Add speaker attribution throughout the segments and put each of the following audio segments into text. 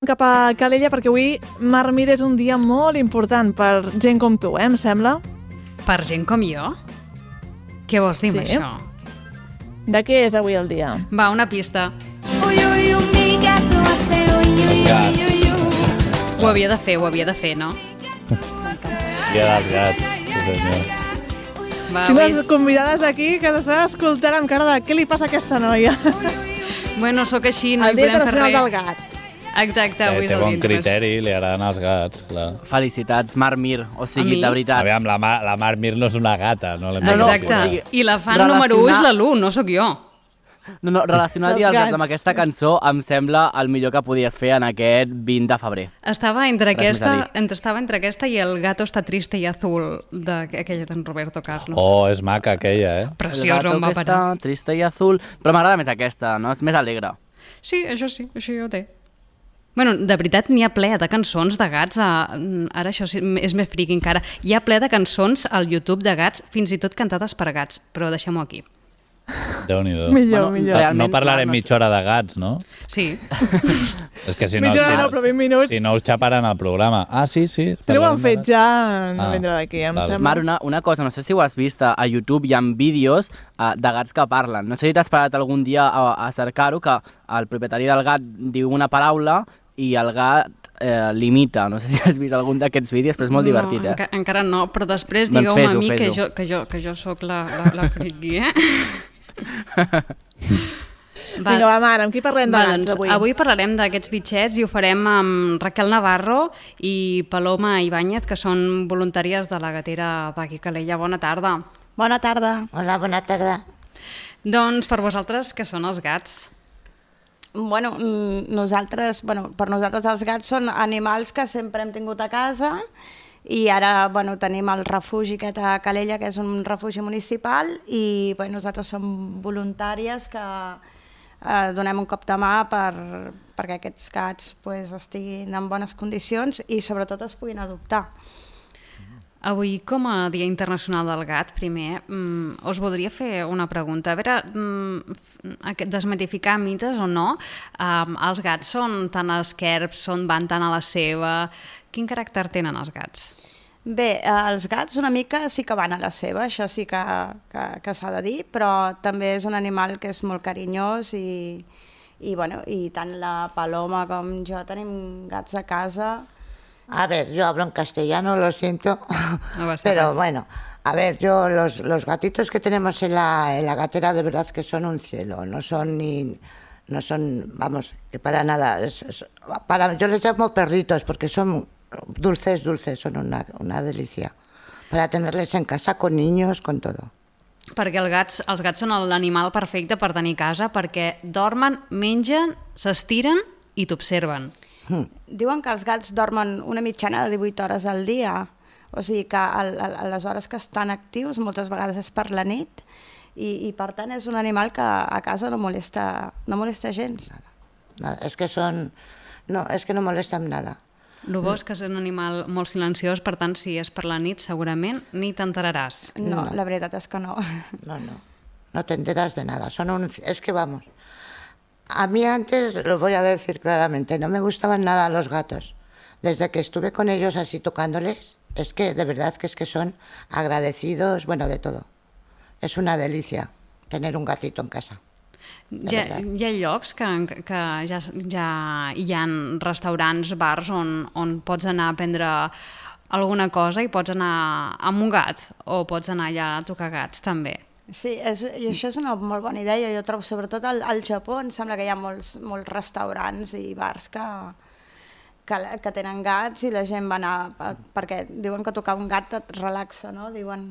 Speaker 1: cap a Calella perquè avui, Mar Mir, és un dia molt important per gent com tu, em sembla?
Speaker 2: Per gent com jo? Què vols dir amb això?
Speaker 1: De què és avui el dia?
Speaker 2: Va, una pista. Ho havia de fer, no?
Speaker 3: Dia dels gats, sí senyor.
Speaker 2: Va,
Speaker 1: Tinc les convidades aquí que s'estan escoltant amb cara de què li passa a aquesta noia?
Speaker 2: Bueno, sóc així, no
Speaker 1: El
Speaker 2: hi
Speaker 1: dia
Speaker 2: podem fer
Speaker 1: internacional
Speaker 2: res.
Speaker 1: del gat.
Speaker 2: Exacte, avui és
Speaker 3: Té
Speaker 2: el
Speaker 3: bon
Speaker 2: dia internacional.
Speaker 3: criteri, li agraden els gats, clar.
Speaker 4: Felicitats, Mar Mir. O
Speaker 2: A
Speaker 4: sigui,
Speaker 2: mi?
Speaker 4: de veritat.
Speaker 3: Aviam, la Mar Mir no és una gata, no l'hem de
Speaker 2: Exacte.
Speaker 3: considerar.
Speaker 2: I la fan número 1 és la Lu, no sóc jo.
Speaker 4: No, relacionar el dia
Speaker 1: Els
Speaker 4: dels
Speaker 1: gats.
Speaker 4: gats amb aquesta cançó em sembla el millor que podies fer en aquest 20 de febrer.
Speaker 2: Estava entre
Speaker 4: Res més a
Speaker 2: aquesta i el Gato està triste i azul d'aquella d'en Roberto Carlos.
Speaker 3: Oh, és maca aquella, eh?
Speaker 2: Preciós,
Speaker 4: El
Speaker 2: on va
Speaker 4: gato que
Speaker 2: parar.
Speaker 4: està triste i azul. Però m'agrada més aquesta, no? És més alegre.
Speaker 2: Sí, això ho té. Bueno, de veritat, n'hi ha ple de cançons de gats. Ara això sí, és més friqui encara. Hi ha ple de cançons al YouTube de gats, fins i tot cantades per gats, però deixem-ho aquí.
Speaker 3: Déu-n'hi-do.
Speaker 1: Millor.
Speaker 3: No parlarem mitja hora de gats, no?
Speaker 2: Sí.
Speaker 3: És que si no,
Speaker 1: Mitja hora no, però 20 minuts.
Speaker 3: si no us xaparan el programa. Ah, sí.
Speaker 1: Si no ho
Speaker 3: parlarem
Speaker 1: han
Speaker 3: de
Speaker 1: fet
Speaker 3: gats.
Speaker 1: ja, no
Speaker 3: Ah,
Speaker 1: vindrà d'aquí, em
Speaker 3: val.
Speaker 1: sembla.
Speaker 4: Mar, una cosa, no sé si ho has vist, a YouTube hi ha vídeos de gats que parlen. No sé si t'has parat algun dia a cercar-ho, que el propietari del gat diu una paraula i el gat l'imita. No sé si has vist algun d'aquests vídeos, però és molt divertit, eh?
Speaker 2: Encara no, però després
Speaker 4: Doncs
Speaker 2: digueu-me a
Speaker 4: fes-ho,
Speaker 2: mi
Speaker 4: fes-ho.
Speaker 2: que jo sóc la friqui, eh?
Speaker 1: Vinga, va, Mar, amb qui parlem de gats
Speaker 2: doncs,
Speaker 1: avui?
Speaker 2: avui parlarem d'aquests bitxets i ho farem amb Raquel Navarro i Paloma Ibáñez, que són voluntàries de la gatera d'aquí Calella. Bona tarda.
Speaker 5: Bona tarda.
Speaker 6: Hola, bona tarda.
Speaker 2: Doncs per vosaltres, què són els gats?
Speaker 5: Bueno, per nosaltres els gats són animals que sempre hem tingut a casa i ara tenim el refugi aquest a Calella, que és un refugi municipal, i nosaltres som voluntàries que donem un cop de mà perquè aquests gats estiguin en bones condicions i sobretot es puguin adoptar.
Speaker 2: Avui, com a Dia Internacional del Gat, primer, us voldria fer una pregunta. A veure, desmitificar mites o no, els gats són tan esquerps, van tan a la seva... Quin caràcter tenen els gats?
Speaker 5: Bé, els gats una mica sí que van a la seva, això sí que s'ha de dir, però també és un animal que és molt carinyós i tant la Paloma com jo tenim gats a casa.
Speaker 6: A ver, yo hablo en castellano, lo siento,
Speaker 2: No pasa
Speaker 6: pero
Speaker 2: nada.
Speaker 6: bueno, a ver, yo los gatitos que tenemos en la gatera de verdad que son un cielo, no son, vamos, que para nada, yo les llamo perritos porque son dulces, son una delicia, para tenerles en casa con niños, con todo.
Speaker 2: Perquè els gats són l'animal perfecte per tenir a casa, perquè dormen, mengen, s'estiren i t'observen.
Speaker 5: Diuen que els gats dormen una mitjana de 18 hores al dia, o sigui que a les hores que estan actius moltes vegades és per la nit i per tant és un animal que a casa no molesta gens.
Speaker 6: Nada, es que no molestan nada.
Speaker 2: El bo és que és un animal molt silenciós, per tant, si és per la nit, segurament ni t'enteraràs.
Speaker 5: No, la veritat és que no.
Speaker 6: No te enteras de nada, es que vamos, a mí antes, lo voy a decir claramente, no me gustaban nada los gatos. Desde que estuve con ellos así tocándoles, es que de verdad que son agradecidos, bueno, de todo. Es una delicia tener un gatito en casa.
Speaker 2: Hi ha llocs que ja hi ha restaurants, bars on pots anar a prendre alguna cosa i pots anar amb un gat o pots anar allà a tocar gats també.
Speaker 5: Sí, i això és una molt bona idea. Jo trobo, sobretot al Japó, em sembla que hi ha molts restaurants i bars que tenen gats i la gent va anar, perquè diuen que tocar un gat et relaxa, no? Diuen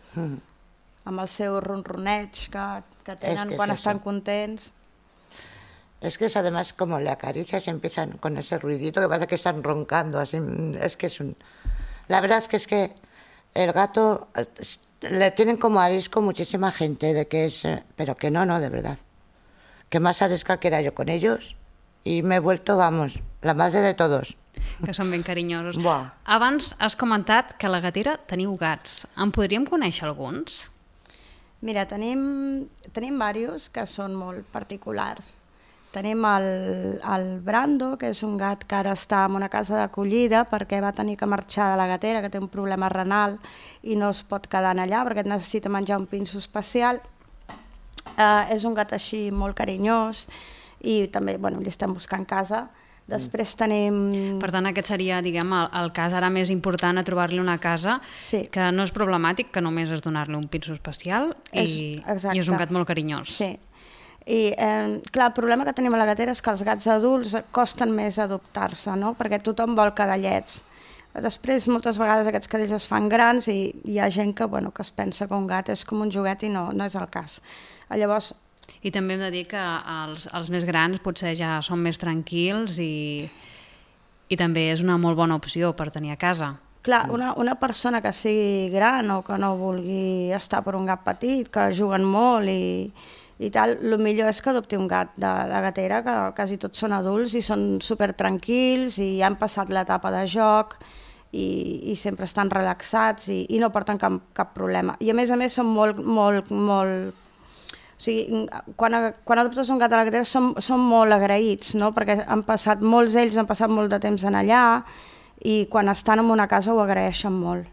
Speaker 5: amb el seu ronroneig que tenen quan estan contents.
Speaker 6: Es que es además como le acaricias empiezan con ese ruidito que parece que están roncando, así, es que la verdad es que el gato le tienen como arisco muchísima gente de que es, pero que no, de verdad. Que más arisca que era yo con ellos y me he vuelto, vamos, la madre de todos.
Speaker 2: Que són ben carinyosos.
Speaker 6: Buah.
Speaker 2: Abans has comentat que a la gatera teniu gats. En podríem conèixer alguns?
Speaker 5: Mira, tenim diversos que són molt particulars. Tenim el Brando, que és un gat que ara està en una casa d'acollida perquè va tenir que marxar de la gatera, que té un problema renal i no es pot quedar allà perquè necessita menjar un pinso especial. És un gat així molt carinyós i també li estem buscant casa. Després tenim...
Speaker 2: Per tant, aquest seria, diguem, el cas ara més important a trobar-li una casa que no és problemàtic, que només és donar-li un pinso especial i és un gat molt carinyós.
Speaker 5: Sí. I, clar, el problema que tenim a la gatera és que els gats adults costen més adoptar-se, no? Perquè tothom vol cadellets. Després, moltes vegades aquests cadells es fan grans i hi ha gent que es pensa que un gat és com un joguet i no és el cas. Llavors...
Speaker 2: I també hem de dir que els més grans potser ja són més tranquils i també és una molt bona opció per tenir a casa.
Speaker 5: Clar, una persona que sigui gran o que no vulgui estar per un gat petit, que juguen molt i tal, el millor és que adopti un gat de la gatera, que quasi tots són adults i són super tranquils i han passat l'etapa de joc i sempre estan relaxats i no porten cap problema. I a més són molt... O sigui, quan adoptes un gat a la gatera són molt agraïts, no? Perquè molts d'ells han passat molt de temps en allà i quan estan en una casa ho agraeixen molt.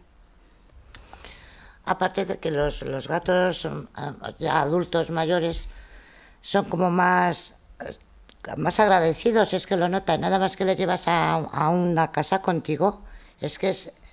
Speaker 6: Aparte de que los gatos ya adultos mayores son como más agradecidos, es que lo notan, nada más que le llevas a una casa contigo, es que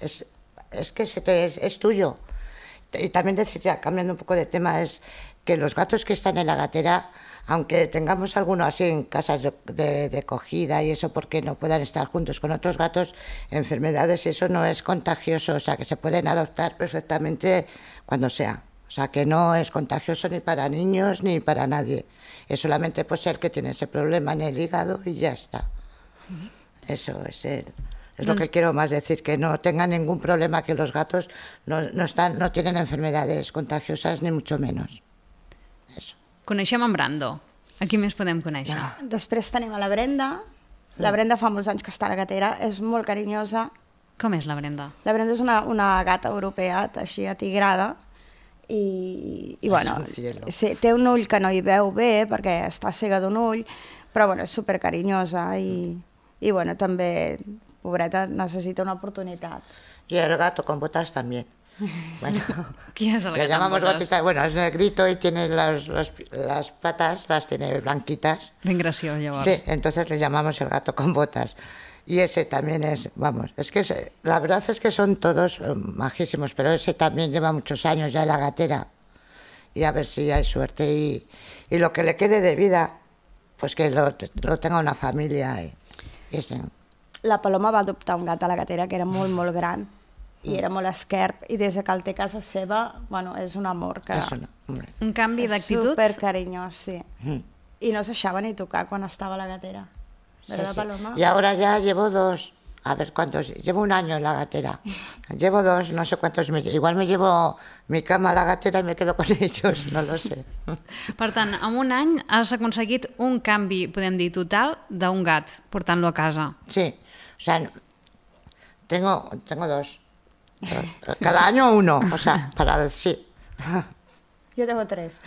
Speaker 6: es tuyo. Y también decir, ya cambiando un poco de tema, es que los gatos que están en la gatera, aunque tengamos alguno así en casas de acogida y eso porque no puedan estar juntos con otros gatos, enfermedades, eso no es contagioso, o sea que se pueden adoptar perfectamente cuando sea. O sea que no es contagioso ni para niños ni para nadie. Es solamente pues el que tiene ese problema en el hígado y ya está. Eso es lo que quiero más decir, que no tengan ningún problema, que los gatos no tienen enfermedades contagiosas ni mucho menos. Eso.
Speaker 2: Coneixem en Brando. A qui més podem conèixer?
Speaker 5: Després tenim a la Brenda. La Brenda fa molts anys que està a la gatera, és molt carinyosa.
Speaker 2: Com és la Brenda?
Speaker 5: La Brenda és una gata europea, així atigrada, i bueno, sí, té un ull que no hi veu bé perquè està cega d'un ull, però bueno, és supercarinyosa i bueno, també, pobreta, necessita una oportunitat.
Speaker 6: Y el gato con botas también. Bueno,
Speaker 2: ¿Quién es el gato?
Speaker 6: Le llamamos gatita, bueno, es negrito y tiene las patas, las tiene blanquitas.
Speaker 2: Ben graciós, llavors.
Speaker 6: Sí, entonces le llamamos el gato con botas. Y ese también es, vamos, es que la verdad es que son todos majísimos, pero ese también lleva muchos años ya en la gatera. Y a ver si hay suerte y lo que le quede de vida, pues que lo tenga una familia. Y ese.
Speaker 5: La Paloma va adoptar un gat a la gatera que era molt, molt gran i era molt esquerp, i des que el té a casa seva, bueno, és un amor que...
Speaker 2: Un canvi d'actitud?
Speaker 5: És supercarinyós, sí. I no se deixava ni tocar quan estava a la gatera. ¿Verdad,
Speaker 6: sí.
Speaker 5: Paloma?
Speaker 6: Y ahora ya llevo 2, a ver cuántos, llevo 1 año en la gatera. Llevo 2, no sé cuántos, igual me llevo mi cama a la gatera y me quedo con ellos, no lo sé.
Speaker 2: Per tant, en 1 any has aconseguit un canvi, podem dir, total d'un gat, portant-lo a casa.
Speaker 6: Sí, o sea, tengo 2. Cada año 1, o sea, sí.
Speaker 5: Yo tengo 3.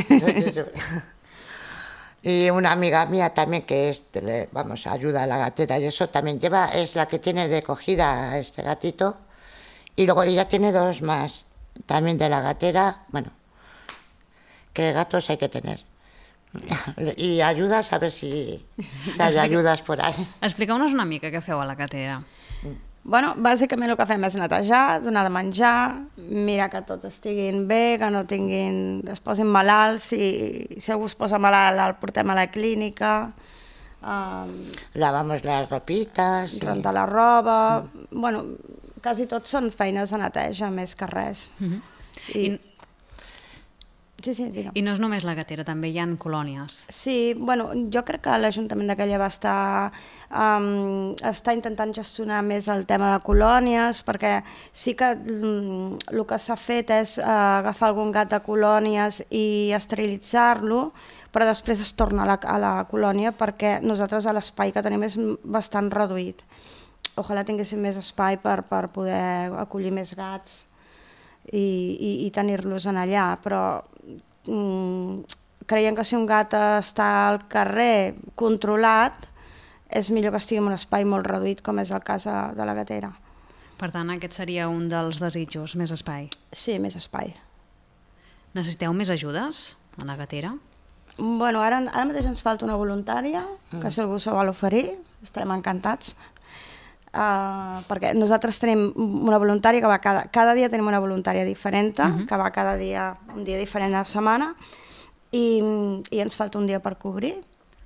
Speaker 6: Y una amiga mía también que ayuda a la gatera y eso también es la que tiene de cogida a este gatito. Y luego ella tiene 2 más, también de la gatera, bueno, que gatos hay que tener. Y ayudas, a ver si hay ayudas por ahí.
Speaker 2: Expliqueu-nos una mica què feu a la gatera.
Speaker 5: Bueno, bàsicament el que fem és netejar, donar de menjar, mirar que tots estiguin bé, que no es posin malalts, si algú es posa malalt el portem a la clínica.
Speaker 6: Lavamos las ropitas.
Speaker 5: Rentar la roba. Bueno, quasi tot són feines de neteja, més que res. Sí, digue'm.
Speaker 2: I no és només la gatera, també hi ha colònies.
Speaker 5: Sí, bueno, jo crec que l'Ajuntament de Calella va està intentant gestionar més el tema de colònies, perquè sí que el que s'ha fet és agafar algun gat de colònies i esterilitzar-lo, però després es torna a la colònia perquè nosaltres l'espai que tenim és bastant reduït. Ojalà tinguéssim més espai per poder acollir més gats i tenir-los en allà, però creiem que si un gat està al carrer controlat, és millor que estigui en un espai molt reduït, com és el cas de la gatera.
Speaker 2: Per tant, aquest seria un dels desitjos, més espai.
Speaker 5: Sí, més espai.
Speaker 2: Necessiteu més ajudes a la gatera?
Speaker 5: Bueno, ara mateix ens falta una voluntària, que si algú se vol oferir, estarem encantats. Perquè nosaltres tenim una voluntària que va cada dia tenim una voluntària diferent, que va cada dia, un dia diferent a la setmana, i ens falta un dia per cobrir.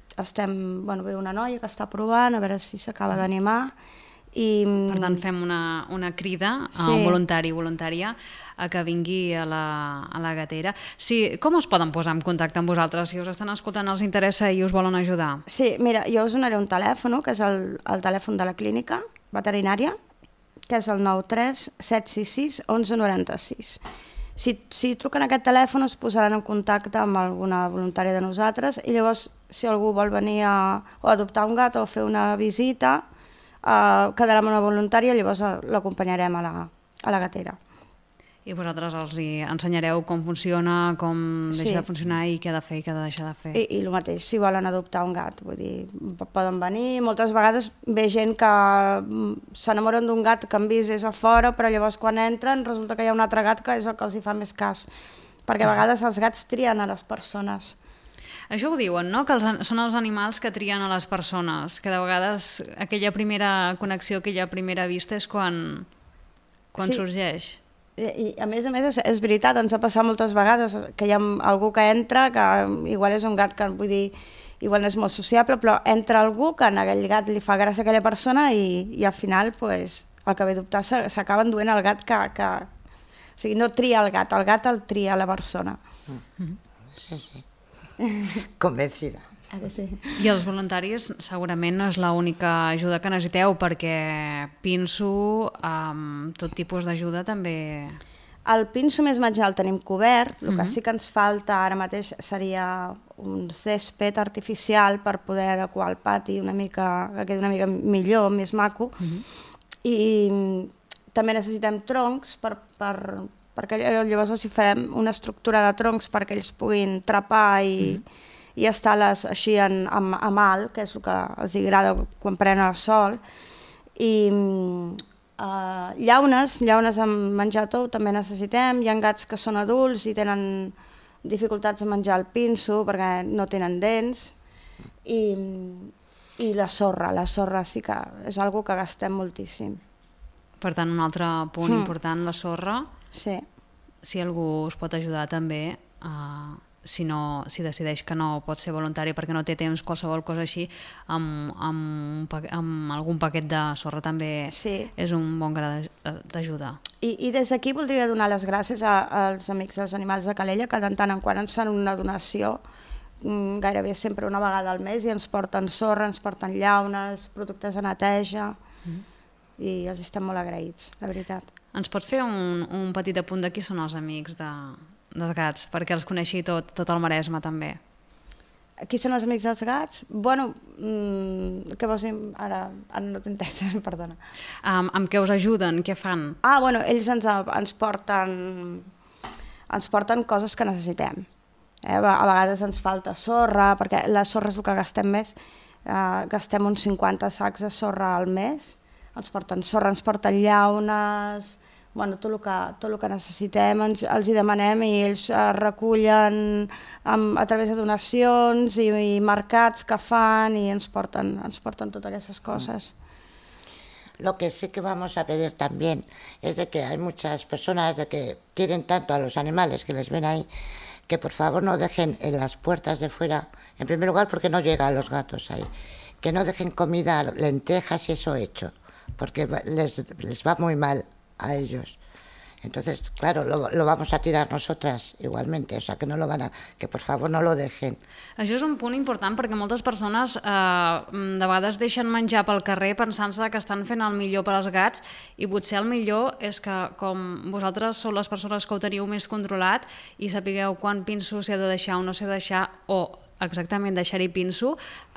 Speaker 5: Ve una noia que està provant, a veure si s'acaba d'animar.
Speaker 2: Per tant, fem una crida a un voluntari o voluntària a que vingui a la gatera. Sí, com es poden posar en contacte amb vosaltres si us estan escoltant, els interessa i us volen ajudar?
Speaker 5: Sí, mira, jo us donaré un telèfon, que és el telèfon de la clínica veterinària, que és el 93 766 1196. Si truquen a aquest telèfon es posaran en contacte amb alguna voluntària de nosaltres i llavors si algú vol venir a adoptar un gat o fer una visita quedarà amb una voluntària i llavors l'acompanyarem a la gatera.
Speaker 2: I vosaltres els ensenyareu com funciona, com deixa de funcionar i què ha de fer i què ha de deixar de fer.
Speaker 5: I el mateix, si volen adoptar un gat, vull dir, poden venir. Moltes vegades ve gent que s'enamoren d'un gat que han vist des a fora, però llavors quan entren resulta que hi ha un altre gat que és el que els hi fa més cas, perquè a vegades els gats trien a les persones.
Speaker 2: Això ho diuen, no? Que són els animals que trien a les persones, que de vegades aquella primera connexió, aquella primera vista és quan sorgeix.
Speaker 5: I a més és veritat, ens ha passat moltes vegades que hi ha algú que entra, que igual és un gat que, vull dir, igual no és molt sociable, però entra algú que a aquell gat li fa gràcia a aquella persona i al final pues, el que ve d'optar s'acaben duent el gat que... O sigui, no tria el gat el tria la persona.
Speaker 6: Sí. Convencida.
Speaker 5: Sí.
Speaker 2: I els voluntaris segurament no és l'única ajuda que necessiteu, perquè pinso, tot tipus d'ajuda també...
Speaker 5: El pinso més menjar el tenim cobert, el que sí que ens falta ara mateix seria un césped artificial per poder adequar el pati que quedi una mica millor, més maco, i també necessitem troncs perquè llavors els farem una estructura de troncs perquè ells puguin trepar i estar així a mal, que és el que els agrada quan prenen el sol. I llaunes amb menjar tou també necessitem. Hi ha gats que són adults i tenen dificultats a menjar el pinso perquè no tenen dents. I la sorra sí que és una cosa que gastem moltíssim.
Speaker 2: Per tant, un altre punt important, la sorra.
Speaker 5: Sí.
Speaker 2: Si algú us pot ajudar també... Si decideix que no pot ser voluntari perquè no té temps, qualsevol cosa així, amb algun paquet de sorra també és un bon gra d'ajuda.
Speaker 5: I des d'aquí voldria donar les gràcies als Amics dels Animals de Calella, que de tant en quant ens fan una donació, gairebé sempre una vegada al mes, i ens porten sorra, ens porten llaunes, productes de neteja, i els estem molt agraïts, la veritat.
Speaker 2: Ens pots fer un petit apunt de qui són els Amics dels Gats, perquè els coneixi tot el Maresme també.
Speaker 5: Qui són els Amics dels Gats? Bueno, què vols dir? Ara no t'he entès, perdona.
Speaker 2: Amb què us ajuden? Què fan?
Speaker 5: Bueno, ells ens porten coses que necessitem. A vegades ens falta sorra, perquè la sorra és el que gastem més. Gastem uns 50 sacs de sorra al mes. Ens porten sorra, ens porten llaunes... tot el que necessitem els hi demanem i ells recullen a través de donacions i mercats que fan i ens porten totes aquestes coses.
Speaker 6: Lo que sí que vamos a pedir también es de que hay muchas personas de que quieren tanto a los animales que les ven ahí, que por favor no dejen en las puertas de fuera, en primer lugar porque no llegan los gatos ahí, que no dejen comida, lentejas y eso hecho, porque les va muy mal a ellos. Entonces, claro, lo vamos a tirar nosotras igualmente, o sea, que por favor no lo dejen.
Speaker 2: Això és un punt important perquè moltes persones de vegades deixen menjar pel carrer pensant-se que estan fent el millor per als gats i potser el millor és que com vosaltres sou les persones que ho teniu més controlat i sapigueu quan pinso s'ha de deixar o no s'ha de deixar o exactament deixar-hi pinso,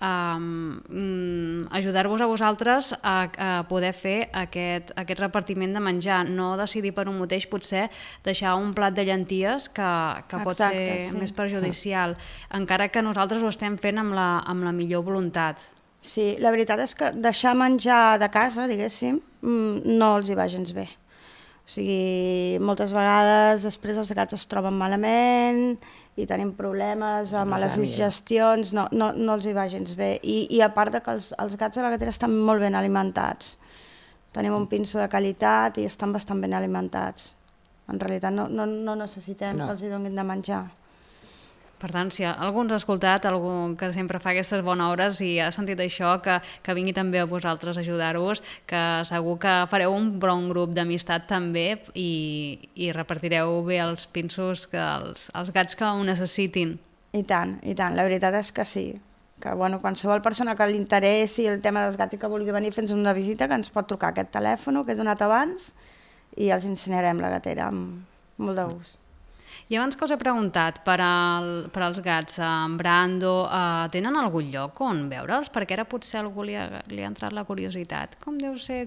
Speaker 2: ajudar-vos a vosaltres a poder fer aquest repartiment de menjar, no decidir per un mateix potser deixar un plat de llenties que pot ser més perjudicial, encara que nosaltres ho estem fent amb la millor voluntat.
Speaker 5: Sí, la veritat és que deixar menjar de casa, diguéssim, no els hi va gens bé. O sigui, moltes vegades després els gats es troben malament i tenim problemes amb les digestions, no els hi va gens bé. I a part de que els gats de la gatera estan molt ben alimentats. Tenim un pinso de qualitat i estan bastant ben alimentats. En realitat no necessitem que els hi donin de menjar.
Speaker 2: Per tant, si algú ens ha escoltat, algú que sempre fa aquestes bones hores i ha sentit això, que vingui també a vosaltres a ajudar-vos, que segur que fareu un bon grup d'amistat també i repartireu bé els pinsos als gats que ho necessitin.
Speaker 5: I tant, la veritat és que sí. Que qualsevol persona que li interessi el tema dels gats i que vulgui venir a fer-nos una visita, que ens pot trucar aquest telèfon que he donat abans i els ensenyarem la gatera amb molt de gust.
Speaker 2: I abans que us he preguntat per als gats, en Brando, tenen algun lloc on veure'ls? Perquè ara potser a algú li ha entrat la curiositat. Com deu ser?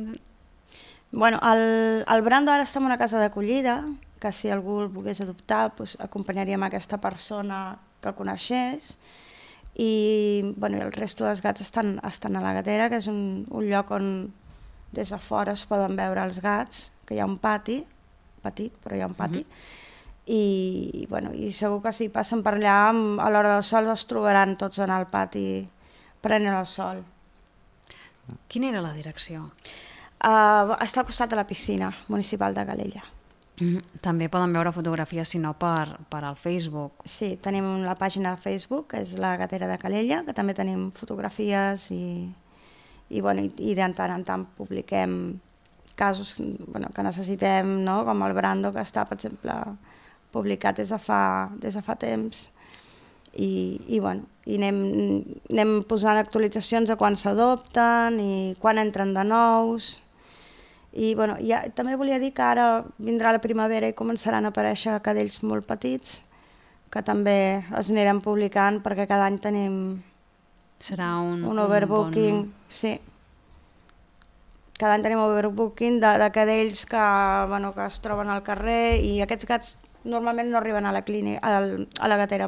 Speaker 5: Bueno, el Brando ara està en una casa d'acollida, que si algú el volgués adoptar, acompanyaríem aquesta persona que el coneixés, i el resto dels gats estan a la gatera, que és un lloc on des de fora es poden veure els gats, que hi ha un pati, petit, però hi ha un pati, i segur que si passen per allà a l'hora del sol es trobaran tots en el pati prenent el sol.
Speaker 2: Quina era la direcció?
Speaker 5: Està al costat de la piscina municipal de Calella.
Speaker 2: També poden veure fotografies, si no, per al Facebook.
Speaker 5: Sí, tenim la pàgina de Facebook, que és la Gatera de Calella, que també tenim fotografies i de tant en tant publiquem casos que necessitem, com el Brando, que està, per exemple, publicat des de fa temps, i anem posant actualitzacions de quan s'adopten i quan entren de nous. I també volia dir que ara vindrà la primavera i començaran a aparèixer cadells molt petits, que també els anirem publicant perquè cada any tenim un overbooking. Sí. Cada any tenim overbooking de cadells que es troben al carrer, i aquests gats normalment no arriben a la gatera,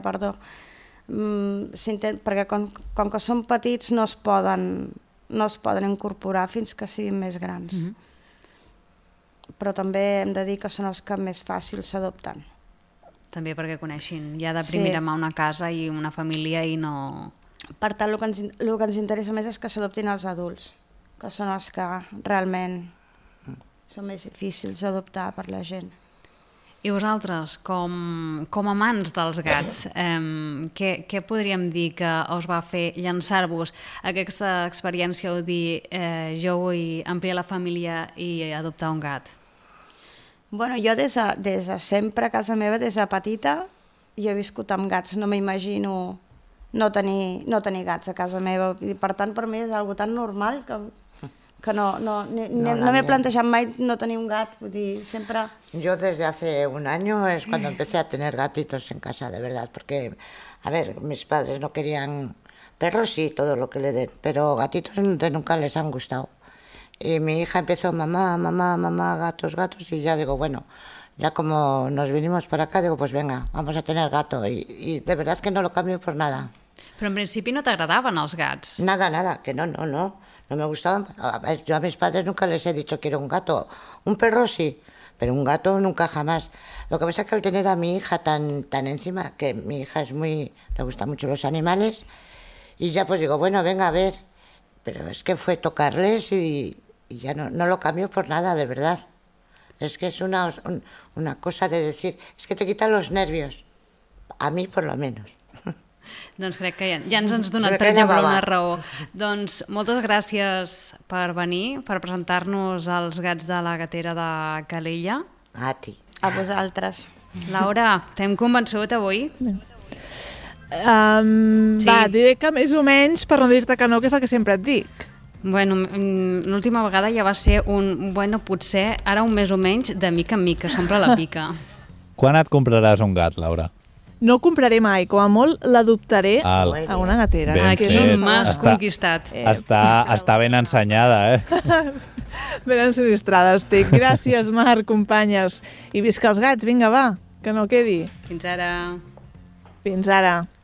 Speaker 5: perquè com que són petits no es poden incorporar fins que siguin més grans. Però també hem de dir que són els que més fàcils s'adopten.
Speaker 2: També perquè coneixin ja de primera mà una casa i una família i no...
Speaker 5: Per tant, el que ens interessa més és que s'adoptin els adults, que són els que realment són més difícils d'adoptar per la gent.
Speaker 2: I vosaltres, com amants dels gats, què podríem dir que us va fer llançar-vos a aquesta experiència o dir jo vull ampliar la família i adoptar un gat?
Speaker 5: Jo des de sempre a casa meva, des de petita, jo he viscut amb gats, no m'imagino no tenir gats a casa meva, i per tant per mi és algo tan normal que no m'he plantejat mai no tenir un gat, vull dir, siempre...
Speaker 6: Yo desde hace un año es cuando empecé a tener gatitos en casa, de verdad, porque, a ver, mis padres no querían perros, sí, todo lo que le den, pero gatitos nunca les han gustado. Y mi hija empezó, mamá, gatos, y ya digo, bueno, ya como nos vinimos para acá, digo, pues venga, vamos a tener gato, y de verdad que no lo cambio por nada.
Speaker 2: Però en principi no t'agradaven els gats?
Speaker 6: Nada, que no me gustaban. A ver, yo a mis padres nunca les he dicho quiero un gato. Un perro sí, pero un gato nunca jamás. Lo que pasa es que al tener a mi hija tan encima, que mi hija le gustan mucho los animales, y ya pues digo, bueno, venga a ver. Pero es que fue tocarles y ya no lo cambio por nada, de verdad. Es que es una cosa de decir, es que te quitan los nervios. A mí por lo menos.
Speaker 2: Doncs crec que ja ens has donat, per exemple, una raó. Doncs moltes gràcies per venir, per presentar-nos els gats de la gatera de Calella.
Speaker 6: A ti.
Speaker 5: A vosaltres.
Speaker 2: Laura, t'hem convençut avui?
Speaker 1: Va, diré que més o menys, per no dir-te que no, que és el que sempre et dic.
Speaker 2: Bueno, l'última vegada ja va ser potser ara un més o menys de mica en mica, s'omple la pica.
Speaker 3: Quan et compraràs un gat, Laura?
Speaker 1: No compraré mai, com a molt l'adoptaré
Speaker 3: Al.
Speaker 1: a una gatera.
Speaker 3: Ben
Speaker 2: Aquí
Speaker 3: fet.
Speaker 2: m'has
Speaker 3: Està-
Speaker 2: conquistat.
Speaker 3: Està ben ensenyada,
Speaker 1: Ben ensinistrada estic. Gràcies, Marc, companyes. I visca els gats, vinga, va, que no quedi.
Speaker 2: Fins ara.
Speaker 1: Fins ara.